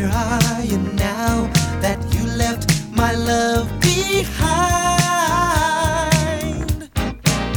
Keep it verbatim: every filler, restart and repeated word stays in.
Where are you now that you left my love behind?